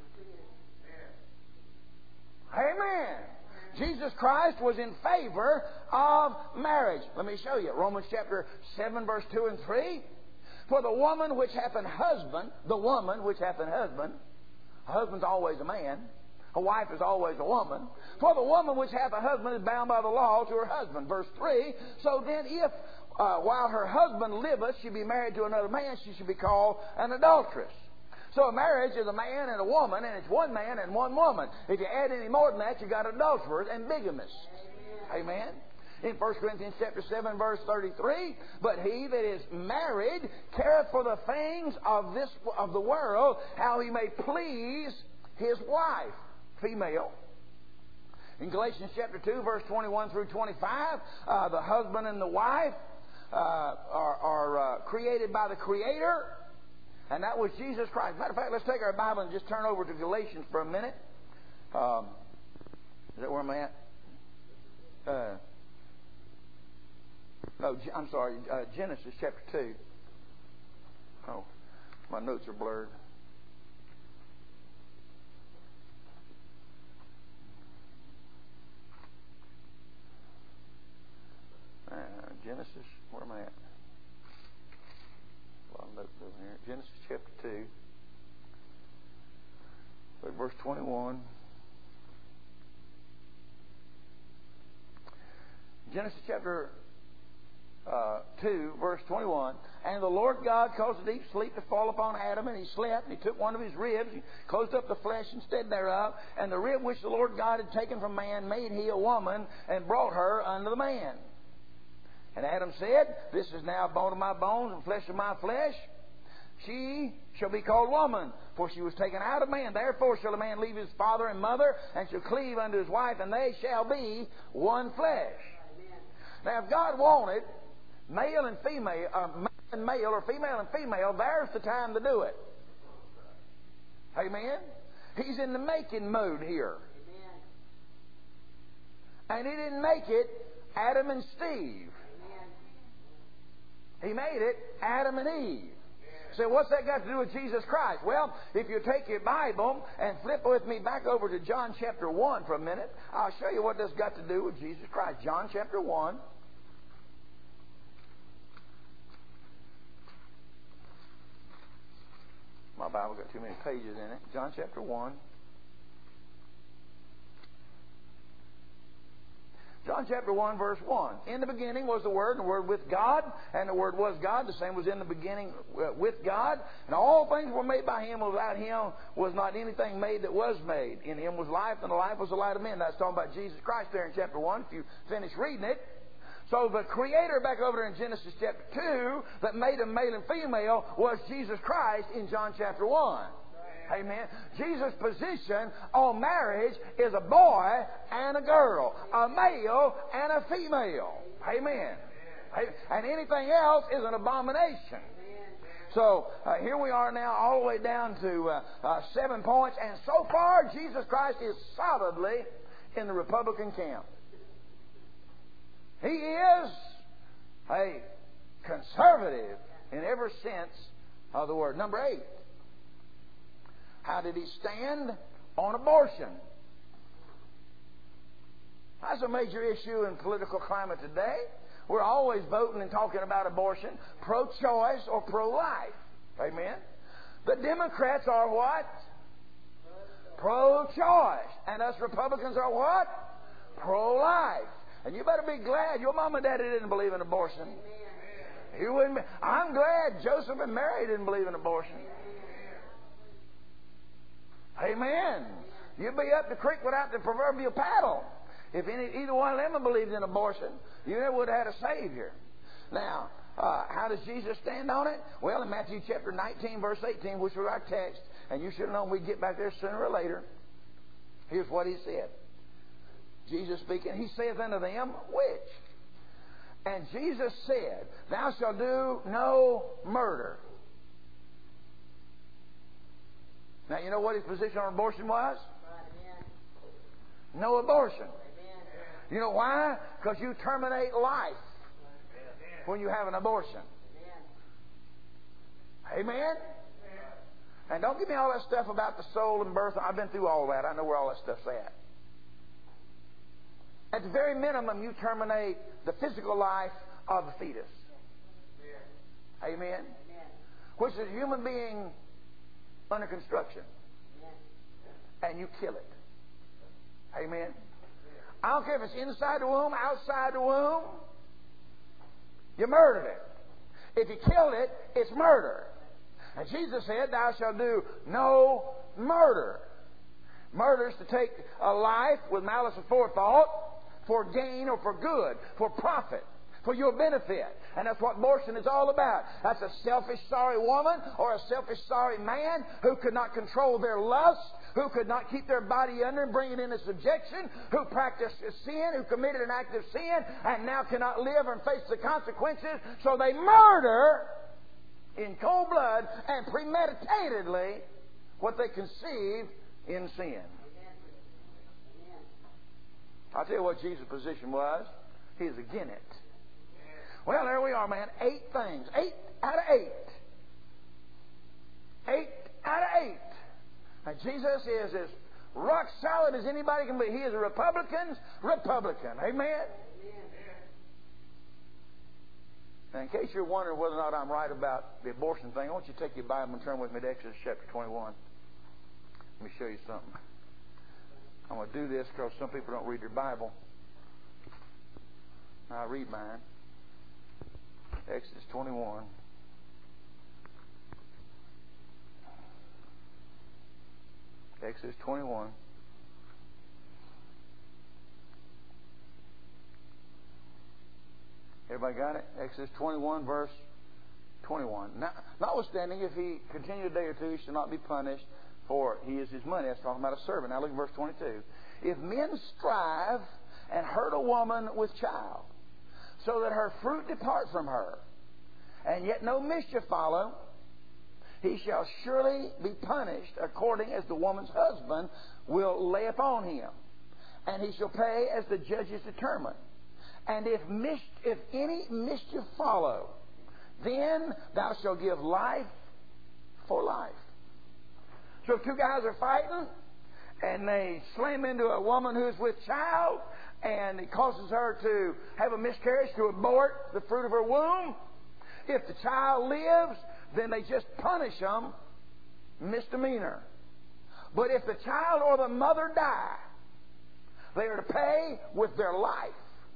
Amen. Jesus Christ was in favor of marriage. Let me show you. Romans chapter seven, verse two and three. For the woman which hath an husband, the woman which hath an husband, a husband's always a man. A wife is always a woman. For the woman which hath a husband is bound by the law to her husband. Verse three. So then if uh, while her husband liveth she be married to another man, she should be called an adulteress. So a marriage is a man and a woman, and it's one man and one woman. If you add any more than that, you got adulterers and bigamists. Amen. In First Corinthians chapter seven, verse thirty-three, but he that is married careth for the things of this of the world, how he may please his wife, female. In Galatians chapter two, verse twenty-one through twenty-five, uh, the husband and the wife uh, are, are uh, created by the Creator. And that was Jesus Christ. Matter of fact, let's take our Bible and just turn over to Galatians for a minute. Um, is that where I'm at? Uh, no, I'm sorry. Uh, Genesis chapter two. Oh, my notes are blurred. Uh, Genesis, where am I at? Over here. Genesis chapter two, verse twenty-one. Genesis chapter uh, two, verse twenty-one. And the Lord God caused a deep sleep to fall upon Adam, and he slept. And he took one of his ribs, he closed up the flesh instead thereof, and the rib which the Lord God had taken from man made he a woman, and brought her unto the man. And Adam said, This is now bone of my bones and flesh of my flesh. She shall be called woman, for she was taken out of man. Therefore shall a man leave his father and mother, and shall cleave unto his wife, and they shall be one flesh. Amen. Now, if God wanted male and female, uh, male and male, or female and female, there's the time to do it. Amen. He's in the making mode here. Amen. And He didn't make it Adam and Steve. He made it Adam and Eve. So what's that got to do with Jesus Christ? Well, if you take your Bible and flip with me back over to John chapter one for a minute, I'll show you what this got to do with Jesus Christ. John chapter one. My Bible got too many pages in it. John chapter one. John chapter one, verse one. In the beginning was the Word, and the Word with God, and the Word was God. The same was in the beginning with God. And all things were made by Him. Without Him was not anything made that was made. In Him was life, and the life was the light of men. That's talking about Jesus Christ there in chapter one, if you finish reading it. So the Creator back over there in Genesis chapter two that made them male and female was Jesus Christ in John chapter one. Amen. Jesus' position on marriage is a boy and a girl, a male and a female. Amen. And anything else is an abomination. So uh, here we are now, all the way down to uh, uh, seven points, and so far Jesus Christ is solidly in the Republican camp. He is a conservative in every sense of the word. Number eight. How did he stand on abortion? That's a major issue in political climate today. We're always voting and talking about abortion, pro-choice or pro-life. Amen? The Democrats are what? Pro-choice. And us Republicans are what? Pro-life. And you better be glad your mom and daddy didn't believe in abortion. You wouldn't be. I'm glad Joseph and Mary didn't believe in abortion. Amen. You'd be up the creek without the proverbial paddle. If any, either one of them had believed in abortion, you never would have had a Savior. Now, uh, how does Jesus stand on it? Well, in Matthew chapter nineteen, verse eighteen, which was our text, and you should have known we'd get back there sooner or later. Here's what he said. Jesus speaking, he saith unto them, which? And Jesus said, thou shalt do no murder. Now, you know what his position on abortion was? No abortion. You know why? Because you terminate life when you have an abortion. Amen? And don't give me all that stuff about the soul and birth. I've been through all that. I know where all that stuff's at. At the very minimum, you terminate the physical life of the fetus. Amen? Which is a human being under construction. And you kill it. Amen? I don't care if it's inside the womb, outside the womb. You murdered it. If you killed it, it's murder. And Jesus said, thou shalt do no murder. Murder is to take a life with malice aforethought for gain or for good, for profit, for your benefit. And that's what abortion is all about. That's a selfish, sorry woman or a selfish, sorry man who could not control their lust, who could not keep their body under and bring it into subjection, who practiced sin, who committed an act of sin, and now cannot live and face the consequences. So they murder in cold blood and premeditatedly what they conceive in sin. I'll tell you what Jesus' position was. He's against it. Well, there we are, man. Eight things. Eight out of eight. Eight out of eight. And Jesus is as rock solid as anybody can be. He is a Republican's Republican. Amen? Now, in case you're wondering whether or not I'm right about the abortion thing, I want you to take your Bible and turn with me to Exodus chapter twenty-one. Let me show you something. I'm going to do this because some people don't read their Bible. I read mine. Exodus twenty-one. Exodus twenty-one. Everybody got it? Exodus twenty-one, verse twenty-one. Now, notwithstanding, if he continue a day or two, he shall not be punished, for he is his money. That's talking about a servant. Now look at verse twenty-two. If men strive and hurt a woman with child, so that her fruit depart from her, and yet no mischief follow, he shall surely be punished according as the woman's husband will lay upon him, and he shall pay as the judges determine. And if mis- if any mischief follow, then thou shalt give life for life. So if two guys are fighting, and they slam into a woman who's with child, and it causes her to have a miscarriage, to abort the fruit of her womb, if the child lives, then they just punish them misdemeanor. But if the child or the mother die, they are to pay with their life.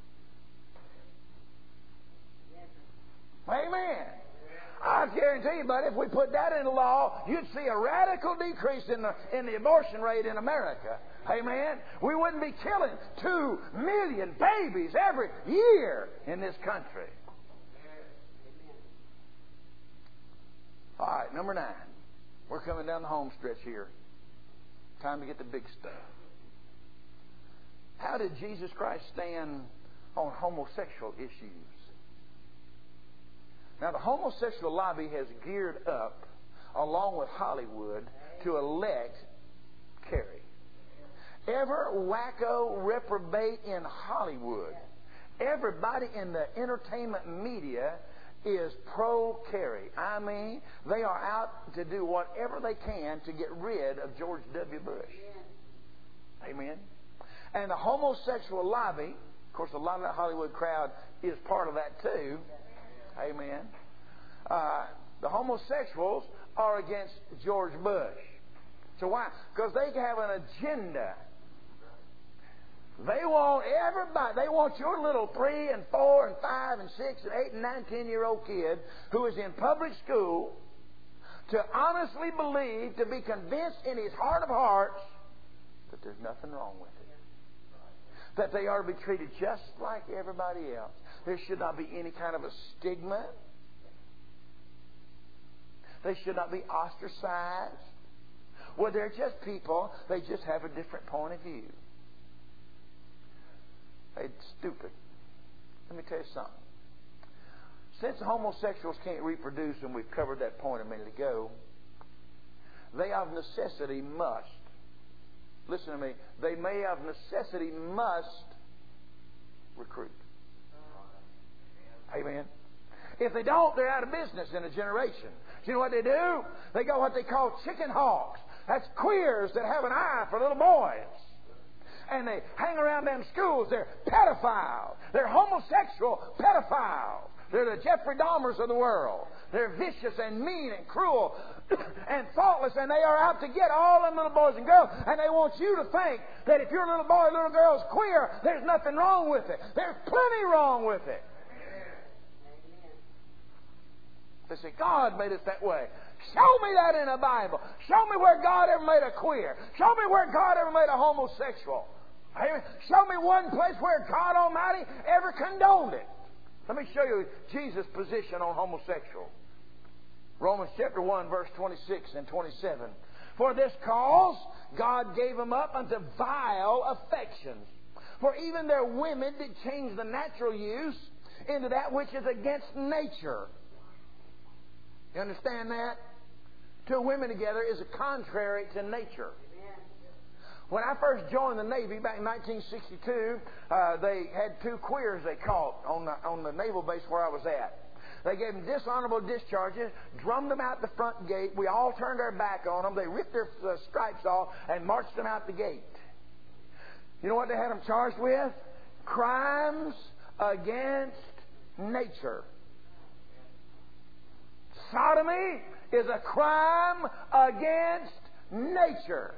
Amen. I guarantee you, buddy, if we put that into law, you'd see a radical decrease in the in the abortion rate in America. Amen. We wouldn't be killing two million babies every year in this country. All right, number nine. We're coming down the home stretch here. Time to get the big stuff. How did Jesus Christ stand on homosexual issues? Now, the homosexual lobby has geared up, along with Hollywood, to elect Kerry. Every wacko reprobate in Hollywood, everybody in the entertainment media is pro-Kerry. I mean, they are out to do whatever they can to get rid of George W. Bush. Amen. And the homosexual lobby, of course, a lot of that Hollywood crowd is part of that too. Amen. Uh, the homosexuals are against George Bush. So why? Because they have an agenda. They want everybody, they want your little three and four and five and six and eight and nine, ten year old kid who is in public school to honestly believe, to be convinced in his heart of hearts that there's nothing wrong with it. That they are to be treated just like everybody else. There should not be any kind of a stigma. They should not be ostracized. Well, they're just people. They just have a different point of view. It's stupid. Let me tell you something. Since homosexuals can't reproduce, and we've covered that point a minute ago, they of necessity must, listen to me, they may of necessity must recruit. Amen. If they don't, they're out of business in a generation. Do you know what they do? They go what they call chicken hawks. That's queers that have an eye for little boys. And they hang around them schools. They're pedophiles. They're homosexual pedophiles. They're the Jeffrey Dahmers of the world. They're vicious and mean and cruel and thoughtless, and they are out to get all them little boys and girls. And they want you to think that if your little boy or little girl is queer, there's nothing wrong with it. There's plenty wrong with it. They say, God made us that way. Show me that in the Bible. Show me where God ever made a queer. Show me where God ever made a homosexual. Show me one place where God Almighty ever condoned it. Let me show you Jesus' position on homosexual. Romans chapter one, verse twenty-six and twenty-seven. For this cause God gave them up unto vile affections. For even their women did change the natural use into that which is against nature. You understand that? Two women together is contrary to nature. When I first joined the Navy back in nineteen sixty-two, uh, they had two queers they caught on the, on the naval base where I was at. They gave them dishonorable discharges, drummed them out the front gate. We all turned our back on them. They ripped their uh, stripes off and marched them out the gate. You know what they had them charged with? Crimes against nature. Sodomy is a crime against nature.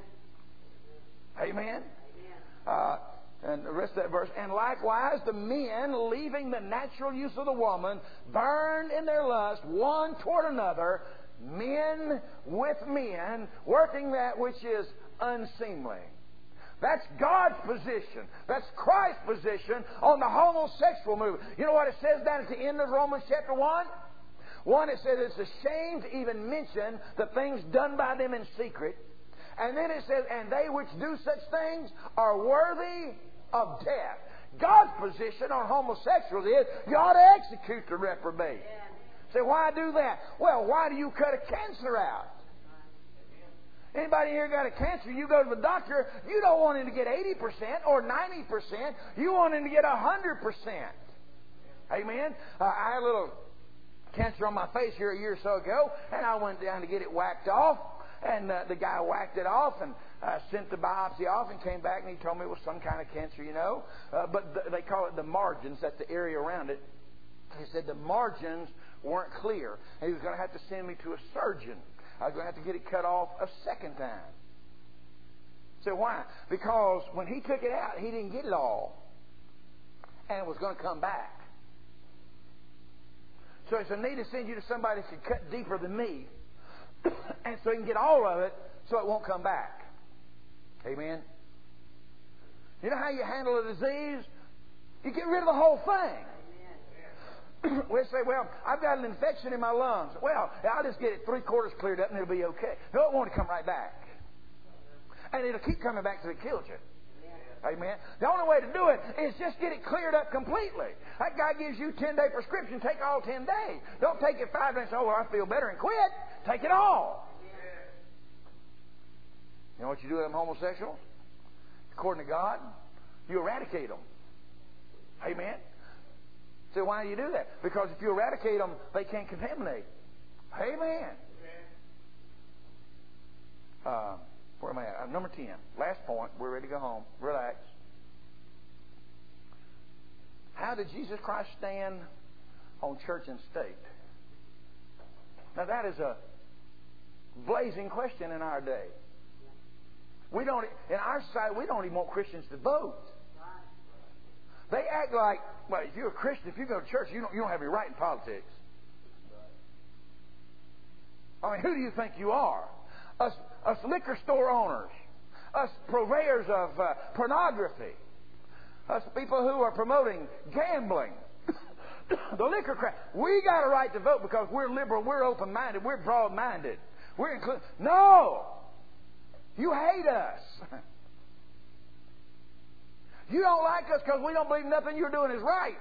Amen. Uh, and the rest of that verse. And likewise, the men, leaving the natural use of the woman, burned in their lust one toward another, men with men, working that which is unseemly. That's God's position. That's Christ's position on the homosexual movement. You know what it says down at the end of Romans chapter one? One, it says it's a shame to even mention the things done by them in secret. And then it says, and they which do such things are worthy of death. God's position on homosexuals is you ought to execute the reprobate. Say, why do that? Well, why do you cut a cancer out? Anybody here got a cancer, you go to the doctor, you don't want him to get eighty percent or ninety percent. You want him to get one hundred percent. Amen? Uh, I had a little cancer on my face here a year or so ago, and I went down to get it whacked off. And uh, the guy whacked it off and uh, sent the biopsy off and came back and he told me it was some kind of cancer, you know. Uh, but th- they call it the margins. That's the area around it. He said the margins weren't clear. And he was going to have to send me to a surgeon. I was going to have to get it cut off a second time. So why? Because when he took it out, he didn't get it all. And it was going to come back. So he said, I need to send you to somebody that can cut deeper than me. And so he can get all of it so it won't come back. Amen? You know how you handle a disease? You get rid of the whole thing. We say, well, I've got an infection in my lungs. Well, I'll just get it three quarters cleared up and it'll be okay. No, it won't come right back. And it'll keep coming back till it kills you. Amen. The only way to do it is just get it cleared up completely. That guy gives you ten-day prescription. Take all ten days. Don't take it five days. Oh, well, I feel better and quit. Take it all. You know what you do with them homosexuals? According to God, you eradicate them. Amen. So why do you do that? Because if you eradicate them, they can't contaminate. Amen. Uh, where am I at? Uh, number ten. Last point. We're ready to go home. Relax. How did Jesus Christ stand on church and state? Now that is a blazing question in our day. We don't, in our society, we don't even want Christians to vote. They act like, well, if you're a Christian, if you go to church, you don't, you don't have any right in politics. I mean, who do you think you are? Us, us liquor store owners, us purveyors of uh, pornography, us people who are promoting gambling, the liquor crowd. We got a right to vote because we're liberal, we're open-minded, we're broad-minded. We're included. No! You hate us. You don't like us because we don't believe nothing you're doing is right.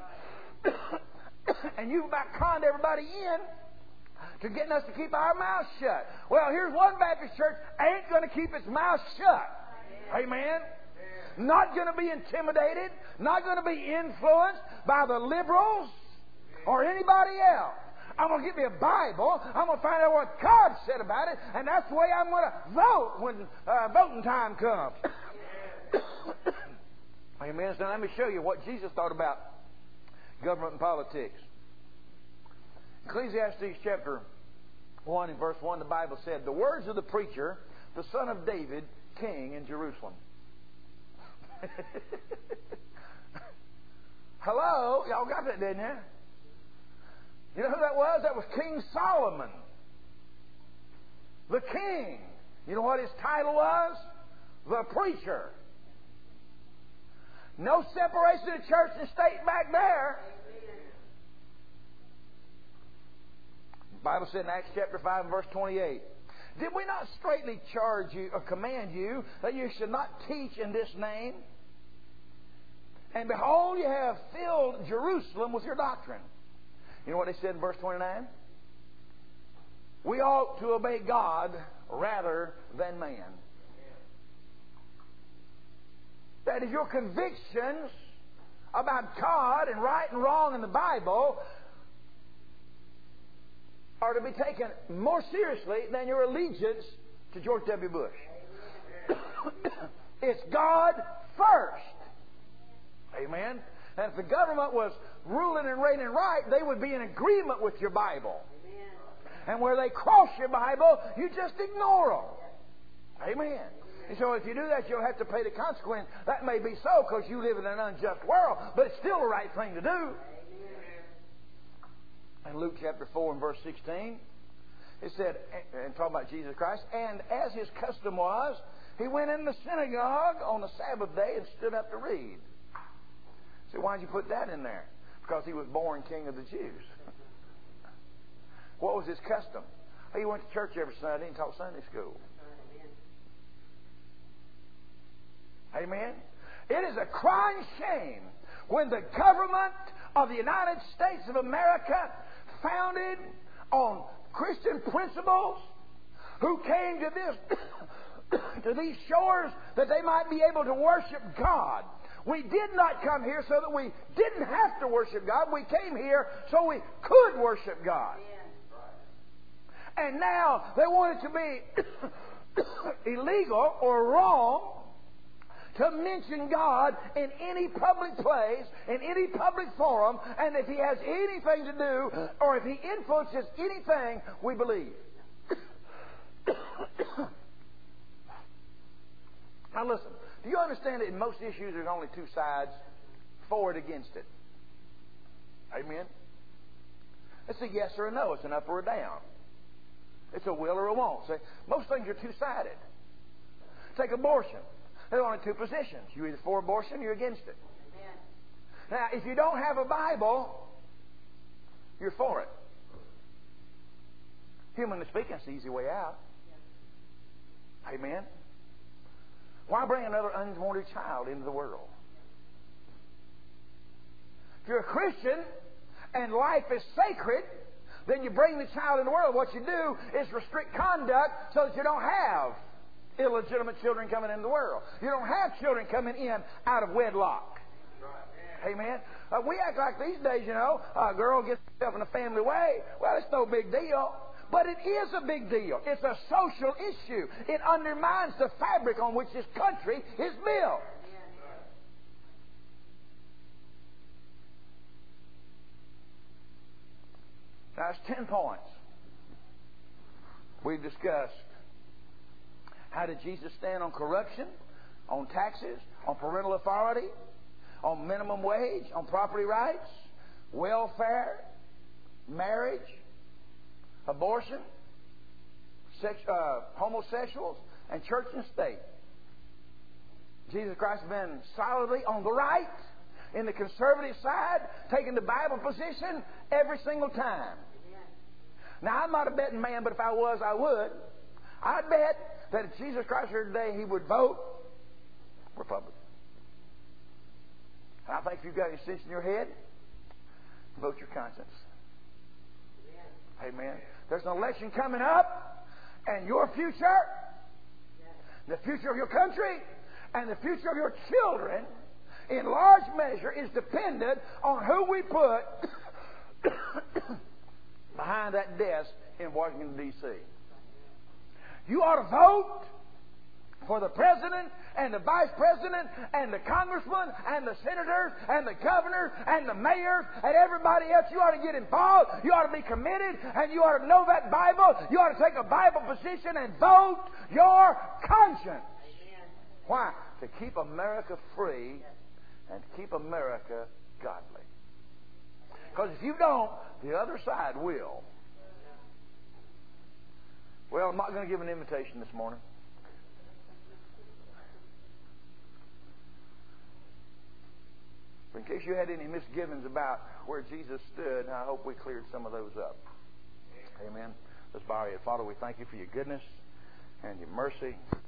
And you've about conned everybody in to getting us to keep our mouths shut. Well, here's one Baptist church ain't going to keep its mouth shut. Amen? Not going to be intimidated. Not going to be influenced by the liberals or anybody else. I'm going to get me a Bible. I'm going to find out what God said about it, and that's the way I'm going to vote when uh, voting time comes. Amen. So let me show you what Jesus thought about government and politics. Ecclesiastes chapter one and verse one, the Bible said, "The words of the preacher, the son of David, king in Jerusalem." Hello? Y'all got that, didn't you? You know who that was? That was King Solomon. The king. You know what his title was? The preacher. No separation of church and state back there. The Bible said in Acts chapter five and verse twenty-eight, "Did we not straitly charge you or command you that you should not teach in this name? And behold, you have filled Jerusalem with your doctrine." You know what they said in verse twenty-nine? We ought to obey God rather than man. That is, your convictions about God and right and wrong in the Bible are to be taken more seriously than your allegiance to George W. Bush. It's God first. Amen. And if the government was ruling and reigning right, they would be in agreement with your Bible. Amen. And where they cross your Bible, you just ignore them. Amen. Amen. And so if you do that, you'll have to pay the consequence. That may be so because you live in an unjust world, but it's still the right thing to do. Amen. In Luke chapter four and verse sixteen, it said, and talking about Jesus Christ, "And as his custom was, he went in the synagogue on the Sabbath day and stood up to read." So why did you put that in there? Because he was born King of the Jews. What was his custom? He went to church every Sunday and taught Sunday school. Amen? It is a crying shame when the government of the United States of America, founded on Christian principles, who came to this to these shores that they might be able to worship God. We did not come here so that we didn't have to worship God. We came here so we could worship God. And now they want it to be illegal or wrong to mention God in any public place, in any public forum, and if He has anything to do, or if He influences anything, we believe. Now listen, do you understand that in most issues there's only two sides, for and against it? Amen? It's a yes or a no. It's an up or a down. It's a will or a won't. See, most things are two-sided. Take abortion. There are only two positions. You're either for abortion or you're against it. Amen. Now, if you don't have a Bible, you're for it. Humanly speaking, it's the easy way out. Yeah. Amen. Why bring another unwanted child into the world? If you're a Christian and life is sacred, then you bring the child into the world. What you do is restrict conduct so that you don't have illegitimate children coming into the world. You don't have children coming in out of wedlock. Amen. Uh, we act like these days, you know, a girl gets herself in a family way. Well, it's no big deal. But it is a big deal. It's a social issue. It undermines the fabric on which this country is built. Now, it's ten points. We've discussed how did Jesus stand on corruption, on taxes, on parental authority, on minimum wage, on property rights, welfare, marriage, abortion, sex, uh, homosexuals, and church and state. Jesus Christ has been solidly on the right, in the conservative side, taking the Bible position every single time. Now, I'm not a betting man, but if I was, I would. I'd bet that if Jesus Christ were here today, he would vote Republican. And I think if you've got any sense in your head, vote your conscience. Amen. There's an election coming up, and your future, the future of your country, and the future of your children, in large measure, is dependent on who we put behind that desk in Washington, D C You ought to vote for the president and the vice president and the congressmen and the senators and the governors and the mayors and everybody else. You ought to get involved. You ought to be committed, and you ought to know that Bible. You ought to take a Bible position and vote your conscience. Amen. Why? To keep America free and to keep America godly. Because if you don't, the other side will. Well, I'm not going to give an invitation this morning. But in case you had any misgivings about where Jesus stood, I hope we cleared some of those up. Amen. Let's bow our head. Father, we thank you for your goodness and your mercy.